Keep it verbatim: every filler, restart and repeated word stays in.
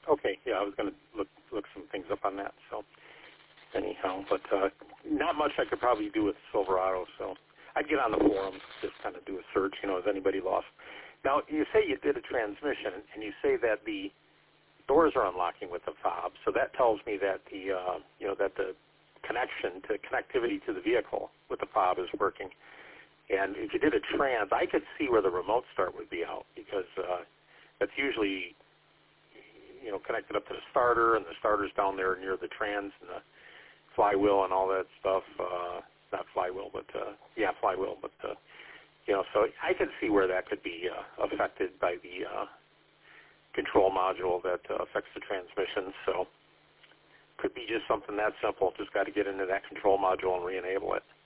Okay, yeah, I was going to look look some things up on that. So anyhow, but uh, not much I could probably do with Silverado. So I'd get on the forums, just kind of do a search. You know, has anybody lost? Now you say you did a transmission, and you say that the doors are unlocking with the fob. So that tells me that the uh, you know that the connection to connectivity to the vehicle with the fob is working. And if you did a trans, I could see where the remote start would be out, because uh, that's usually, you know, connected up to the starter, and the starter's down there near the trans and the flywheel and all that stuff. Uh, not flywheel, but uh, yeah, flywheel. But uh, you know, so I could see where that could be uh, affected by the uh, control module that uh, affects the transmission. So could be just something that simple. Just got to get into that control module and re-enable it.